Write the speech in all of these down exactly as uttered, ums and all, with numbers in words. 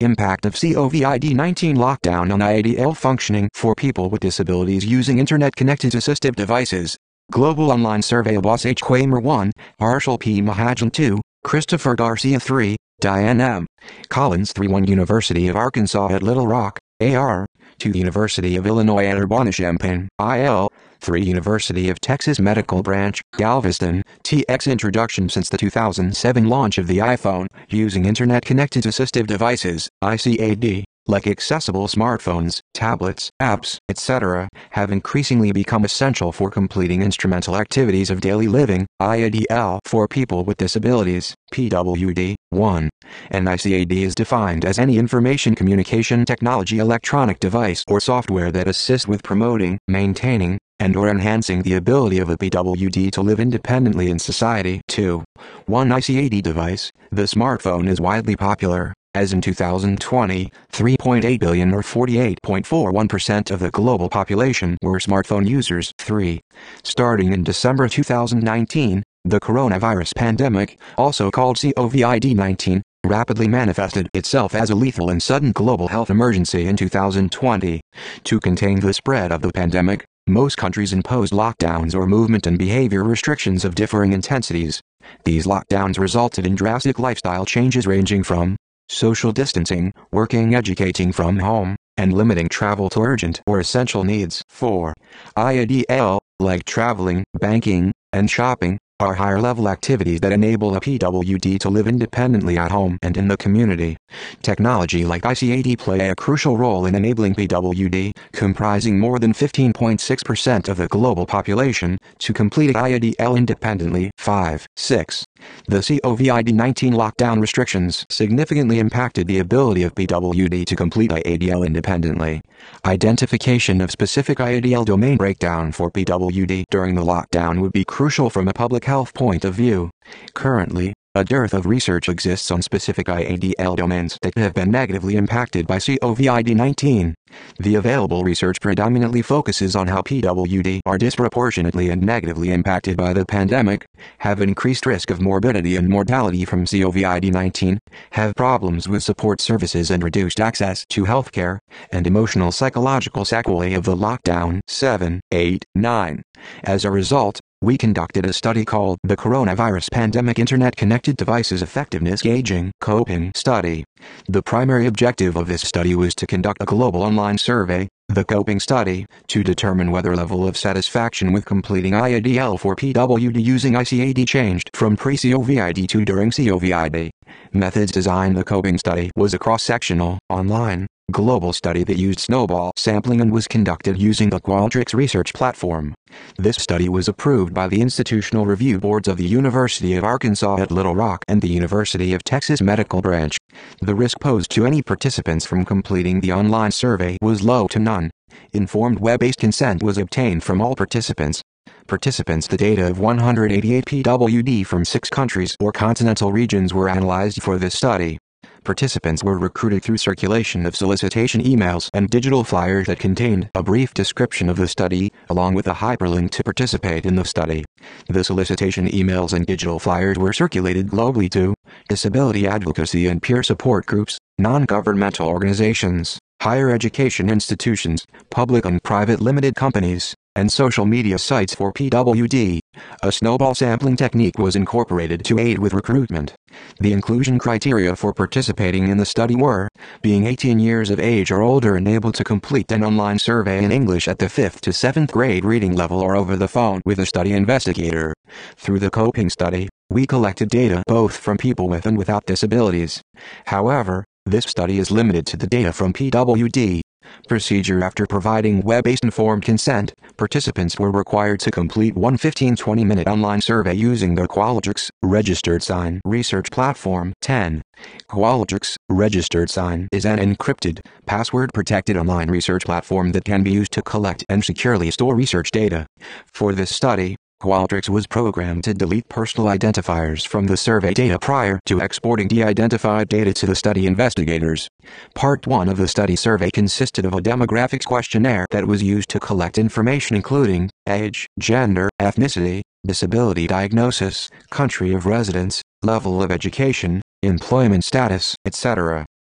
Impact of COVID nineteen lockdown on I A D L functioning for people with disabilities using Internet-connected assistive devices. Global Online Survey. Abbas H. Quamer one, Arshil P. Mahajan two, Christopher Garcia three, Diane M. Collins three. one University of Arkansas at Little Rock, A R two University of Illinois at Urbana-Champaign, I L three University of Texas Medical Branch, Galveston, T X. Introduction. Since the two thousand seven launch of the iPhone, using Internet-connected assistive devices, I C A D, like accessible smartphones, tablets, apps, et cetera, have increasingly become essential for completing instrumental activities of daily living, I A D L for people with disabilities, P W D. one. An I C A D is defined as any information communication technology electronic device or software that assists with promoting, maintaining, and or enhancing the ability of a P W D to live independently in society. two. One I C A D device. The smartphone is widely popular, as in two thousand twenty, three point eight billion or forty-eight point four one percent of the global population were smartphone users. three. Starting in December two thousand nineteen, the coronavirus pandemic, also called COVID nineteen, rapidly manifested itself as a lethal and sudden global health emergency in two thousand twenty. To contain the spread of the pandemic, most countries imposed lockdowns or movement and behavior restrictions of differing intensities. These lockdowns resulted in drastic lifestyle changes ranging from social distancing, working educating from home, and limiting travel to urgent or essential needs. four. I A D L, like traveling, banking, and shopping, are higher-level activities that enable a P W D to live independently at home and in the community. Technology like I C A D play a crucial role in enabling P W D, comprising more than fifteen point six percent of the global population, to complete I A D L independently. five. six. The COVID nineteen lockdown restrictions significantly impacted the ability of P W D to complete I A D L independently. Identification of specific I A D L domain breakdown for P W D during the lockdown would be crucial from a public health point of view. Currently, a dearth of research exists on specific I A D L domains that have been negatively impacted by COVID nineteen. The available research predominantly focuses on how P W D are disproportionately and negatively impacted by the pandemic, have increased risk of morbidity and mortality from COVID nineteen, have problems with support services and reduced access to healthcare, and emotional psychological sequelae of the lockdown. seven, eight, nine. As a result, we conducted a study called the Coronavirus Pandemic Internet-Connected Devices Effectiveness Gauging (COPING) Study. The primary objective of this study was to conduct a global online survey, the COPING Study, to determine whether level of satisfaction with completing I A D L for P W D using I C A D changed from pre-COVID to during COVID. Methods designed. The COPING Study was a cross-sectional, online, global study that used snowball sampling and was conducted using the Qualtrics research platform. This study was approved by the Institutional Review Boards of the University of Arkansas at Little Rock and the University of Texas Medical Branch. The risk posed to any participants from completing the online survey was low to none. Informed web-based consent was obtained from all participants. Participants. The data of one hundred eighty-eight P W D from six countries or continental regions were analyzed for this study. Participants were recruited through circulation of solicitation emails and digital flyers that contained a brief description of the study, along with a hyperlink to participate in the study. The solicitation emails and digital flyers were circulated globally to disability advocacy and peer support groups, non-governmental organizations, higher education institutions, public and private limited companies, and social media sites for P W D. A snowball sampling technique was incorporated to aid with recruitment. The inclusion criteria for participating in the study were being eighteen years of age or older and able to complete an online survey in English at the fifth to seventh grade reading level or over the phone with a study investigator. Through the COPING Study, we collected data both from people with and without disabilities. However, this study is limited to the data from P W D. Procedure. After providing web-based informed consent, participants were required to complete one fifteen to twenty minute online survey using the Qualtrics Registered Sign research platform. ten. Qualtrics Registered Sign is an encrypted, password-protected online research platform that can be used to collect and securely store research data. For this study, Qualtrics was programmed to delete personal identifiers from the survey data prior to exporting de-identified data to the study investigators. Part one of the study survey consisted of a demographics questionnaire that was used to collect information including age, gender, ethnicity, disability diagnosis, country of residence, level of education, employment status, et cetera.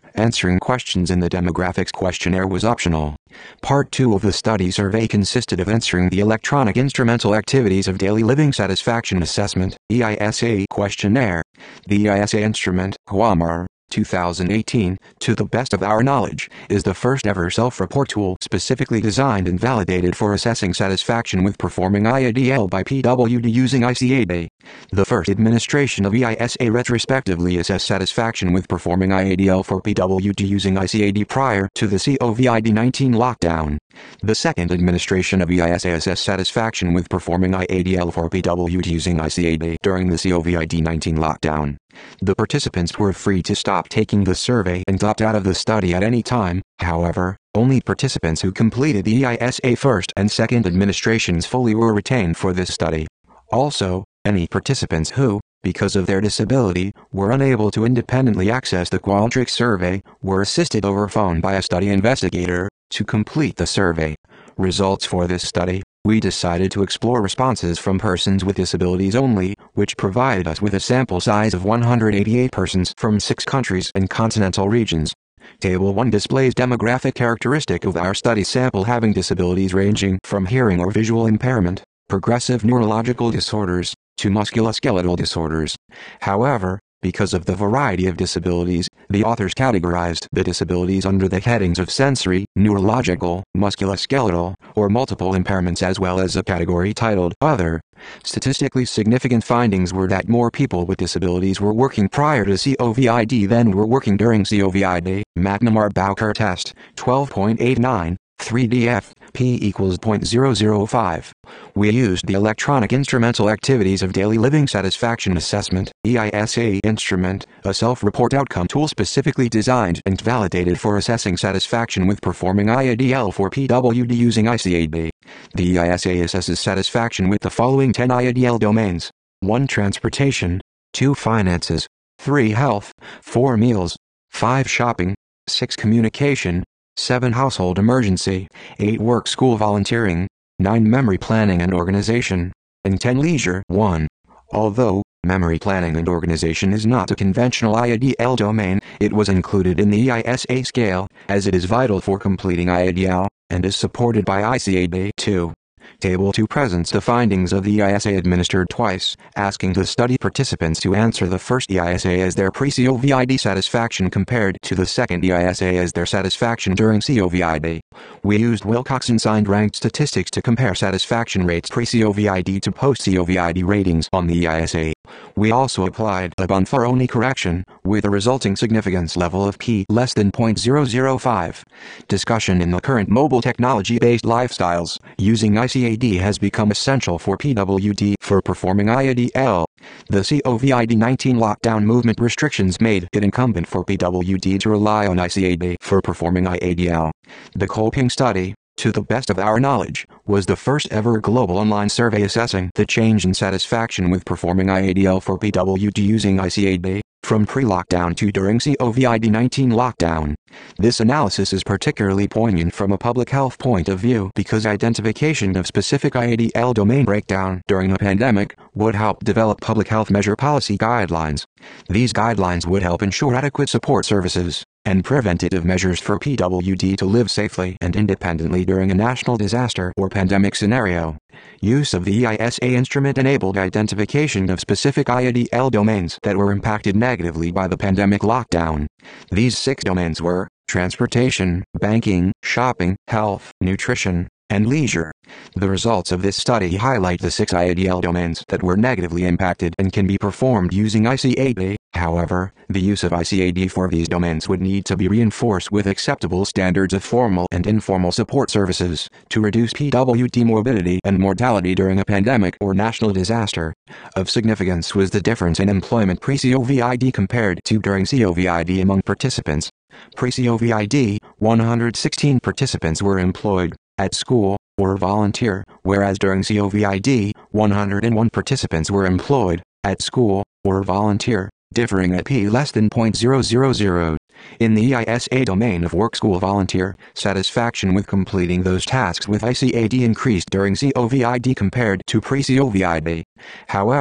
Answering questions in the demographics questionnaire was optional. Part two of the study survey consisted of answering the electronic instrumental activities of daily living satisfaction assessment (E I S A) questionnaire. The E I S A instrument, Huamar, two thousand eighteen, to the best of our knowledge, is the first ever self-report tool specifically designed and validated for assessing satisfaction with performing I A D L by P W D using I C A D. The first administration of E I S A retrospectively assessed satisfaction with performing I A D L for P W D using I C A D prior to the COVID nineteen lockdown. The second administration of E I S A assessed satisfaction with performing I A D L for P W D using I C A D during the COVID nineteen lockdown. The participants were free to stop taking the survey and opt out of the study at any time. However, only participants who completed the E I S A first and second administrations fully were retained for this study. Also, any participants who, because of their disability, were unable to independently access the Qualtrics survey, were assisted over phone by a study investigator to complete the survey. Results for this study: we decided to explore responses from persons with disabilities only, which provided us with a sample size of one hundred eighty-eight persons from six countries and continental regions. Table one displays demographic characteristic of our study sample having disabilities ranging from hearing or visual impairment, progressive neurological disorders, to musculoskeletal disorders. However, because of the variety of disabilities, the authors categorized the disabilities under the headings of sensory, neurological, musculoskeletal, or multiple impairments, as well as a category titled Other. Statistically significant findings were that more people with disabilities were working prior to COVID than were working during COVID. McNamara-Bowker test, twelve point eight nine, three D F, P equals zero point zero zero five. We used the Electronic Instrumental Activities of Daily Living Satisfaction Assessment (E I S A) instrument, a self-report outcome tool specifically designed and validated for assessing satisfaction with performing I A D L for P W D using I C A D. The E I S A assesses satisfaction with the following ten I A D L domains: one Transportation, two Finances, three Health, four Meals, five Shopping, six Communication, seven Household Emergency, eight Work-School Volunteering, nine Memory Planning and Organization, and ten Leisure. one. Although memory planning and organization is not a conventional I A D L domain, it was included in the E I S A scale, as it is vital for completing I A D L, and is supported by I C A D. two. Table two presents the findings of the E I S A administered twice, asking the study participants to answer the first E I S A as their pre-COVID satisfaction compared to the second E I S A as their satisfaction during COVID. We used Wilcoxon-signed ranked statistics to compare satisfaction rates pre-COVID to post-COVID ratings on the E I S A. We also applied a Bonferroni correction, with a resulting significance level of P less than zero point zero zero five. Discussion in the current mobile technology-based lifestyles, using I C A D has become essential for P W D for performing I A D L. The COVID nineteen lockdown movement restrictions made it incumbent for P W D to rely on I C A D for performing I A D L. The Kolping study, to the best of our knowledge, was the first ever global online survey assessing the change in satisfaction with performing I A D L for P W D using I C A D, from pre-lockdown to during COVID nineteen lockdown. This analysis is particularly poignant from a public health point of view because identification of specific I A D L domain breakdown during a pandemic would help develop public health measure policy guidelines. These guidelines would help ensure adequate support services and preventative measures for P W D to live safely and independently during a national disaster or pandemic scenario. Use of the E I S A instrument enabled identification of specific I A D L domains that were impacted negatively by the pandemic lockdown. These six domains were transportation, banking, shopping, health, nutrition, and leisure. The results of this study highlight the six I A D L domains that were negatively impacted and can be performed using I C A D. However, the use of I C A D for these domains would need to be reinforced with acceptable standards of formal and informal support services to reduce P W D morbidity and mortality during a pandemic or national disaster. Of significance was the difference in employment pre-COVID compared to during COVID among participants. Pre-COVID, one hundred sixteen participants were employed at school or volunteer, whereas during COVID, one hundred one participants were employed at school or volunteer, differing at P less than zero point zero zero zero. In the E I S A domain of work-school volunteer, satisfaction with completing those tasks with I C A D increased during COVID compared to pre-COVID. However,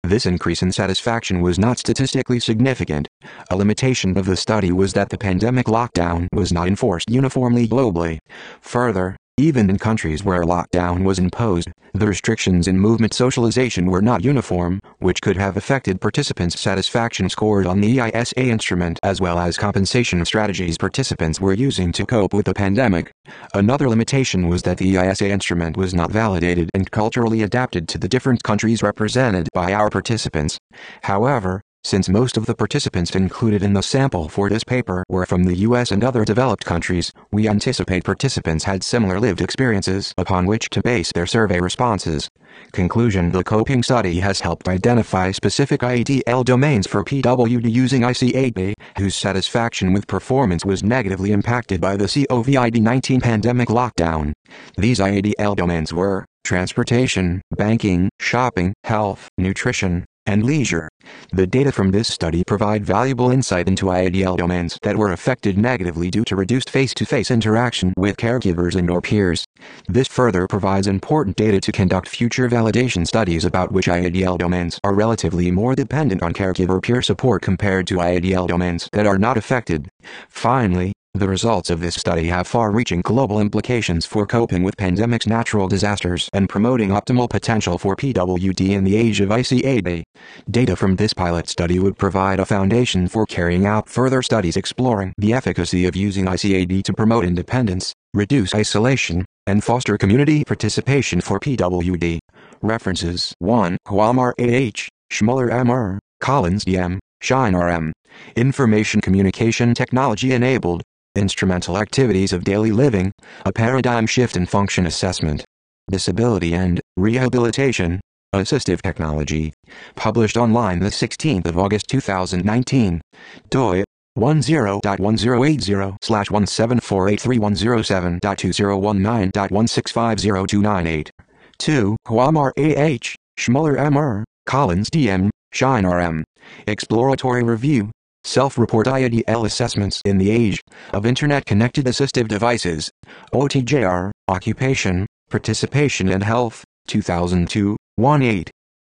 This increase in satisfaction was not statistically significant. A limitation of the study was that the pandemic lockdown was not enforced uniformly globally. Further, even in countries where lockdown was imposed, the restrictions in movement socialization were not uniform, which could have affected participants' satisfaction scores on the E I S A instrument as well as compensation strategies participants were using to cope with the pandemic. Another limitation was that the E I S A instrument was not validated and culturally adapted to the different countries represented by our participants. However, since most of the participants included in the sample for this paper were from the U S and other developed countries, we anticipate participants had similar lived experiences upon which to base their survey responses. Conclusion: the coping study has helped identify specific I A D L domains for P W D using I C A D, whose satisfaction with performance was negatively impacted by the COVID nineteen pandemic lockdown. These I A D L domains were transportation, banking, shopping, health, nutrition, and leisure. The data from this study provide valuable insight into I A D L domains that were affected negatively due to reduced face-to-face interaction with caregivers and or peers. This further provides important data to conduct future validation studies about which I A D L domains are relatively more dependent on caregiver peer support compared to I A D L domains that are not affected. Finally, the results of this study have far-reaching global implications for coping with pandemics, natural disasters, and promoting optimal potential for P W D in the age of I C A D. Data from this pilot study would provide a foundation for carrying out further studies exploring the efficacy of using I C A D to promote independence, reduce isolation, and foster community participation for P W D. References: one. Huamar A H, Schmuller M R, Collins D M, Shine R M. Information Communication Technology Enabled. Instrumental Activities of Daily Living, a Paradigm Shift in Function Assessment. Disability and Rehabilitation, Assistive Technology. Published online the sixteenth of August two thousand nineteen. D O I ten dot ten eighty slash one seven four eight three one zero seven dot two zero one nine dot one six five zero two nine eight. two. Huamar A H, Schmuller M R, Collins D M, Shine R M. Exploratory Review. Self-report I A D L assessments in the age of Internet-connected assistive devices. O T J R, Occupation, Participation and Health, two thousand two, eighteen.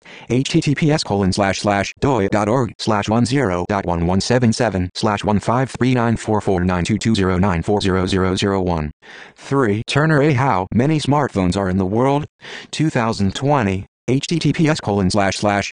https colon slash slash doi.org slash one zero dot one one seven seven slash one five three nine four four nine two two zero nine four zero zero zero one. three. Turner A. How many smartphones are in the world? two thousand twenty. https colon slash slash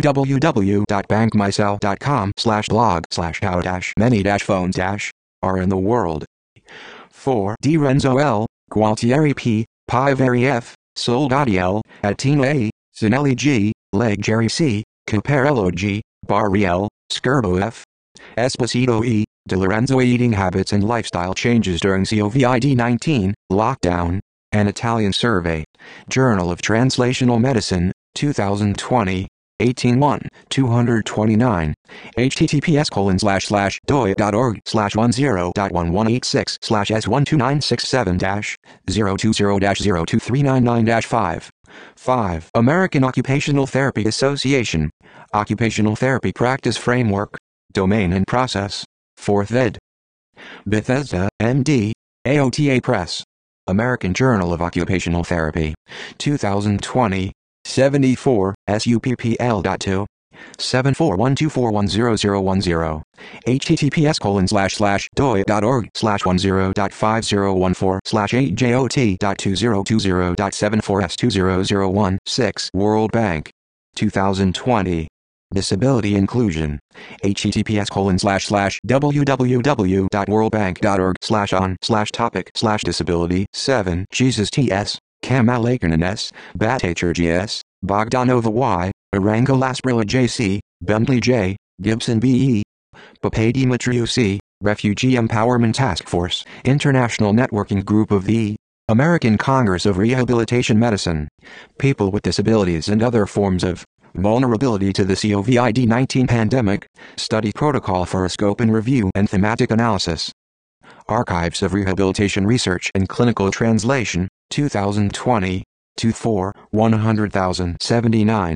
www.bankmycell.com slash blog slash how dash many dash phones dash are in the world. four. DiRenzo L, Gualtieri P, Pivari F, Soldati L, Attino A, Zanelli G, Leggeri C, Caparello G, Bari L, Skirbo F, Esposito E, DiLorenzo Eating Habits and Lifestyle Changes During COVID nineteen, Lockdown. An Italian Survey. Journal of Translational Medicine, two thousand twenty, eighteen one, two twenty-nine. https colon slash slash doi.org slash one zero dot one one eight six slash s one two nine six seven dash zero two zero dash zero two three nine nine dash five. five. American Occupational Therapy Association. Occupational Therapy Practice Framework. Domain and Process. fourth ed. Bethesda, M D, A O T A Press. American Journal of Occupational Therapy. two thousand twenty, seventy-four, S U P P L dot two. seven four one two four one zero zero one zero. https colon slash slash doi.org slash one zero dot five zero one four slash eight jot dot two zero two zero dot seven four s two zero zero one six. World Bank. two thousand twenty. Disability Inclusion. https colon slash slash www.worldbank.org slash on slash topic slash disability. seven. Jesus T S, Kamalakarnan S, Bhattacharjee S, Bogdanova Y, Arango Lasprilla J C, Bentley J, Gibson B E, Papadimitriou C, Refugee Empowerment Task Force, International Networking Group of the American Congress of Rehabilitation Medicine. People with disabilities and other forms of vulnerability to the COVID nineteen pandemic, study protocol for a scope and review and thematic analysis. Archives of Rehabilitation Research and Clinical Translation, two thousand twenty, two four, one hundred thousand seventy-nine.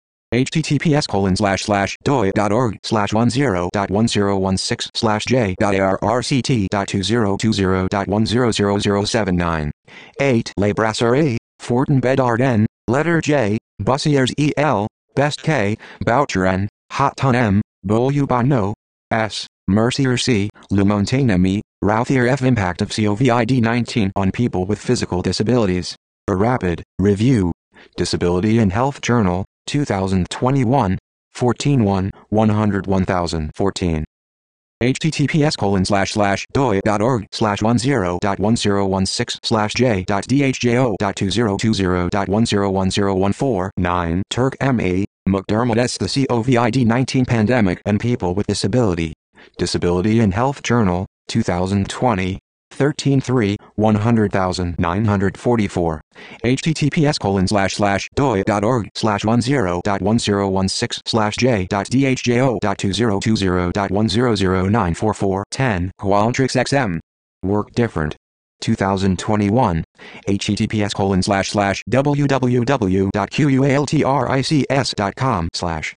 https colon slash slash doi.org slash one zero dot one zero one six slash j dot arrct dot two zero two zero dot one zero zero zero seven nine. eight. Le Brasseur A, Fortin Bedard N, Letter J, Bussiers E L, Best K, Boucher N, Hot Ton M, Bolubano, S, Mercier C, Le Montagnemi, Routhier F. Impact of COVID nineteen on people with physical disabilities. A rapid review. Disability and Health Journal, two thousand twenty-one, fourteen one, one oh one thousand fourteen. https colon slash slash doi.org slash one zero dot one zero one six slash j dot dhjo dot two zero two zero dot one zero one zero one four nine Turk M A McDermott S. The COVID nineteen Pandemic and People with Disability. Disability and Health Journal, two thousand twenty, thirteen three, one hundred thousand nine hundred forty-four. https colon slash slash doi.org slash one zero dot one zero one six slash j dot dhjo dot two zero two zero dot one zero zero nine four four ten Qualtrics X M. Work Different. two thousand twenty-one. https colon slash slash www dot qualtrics dot com slash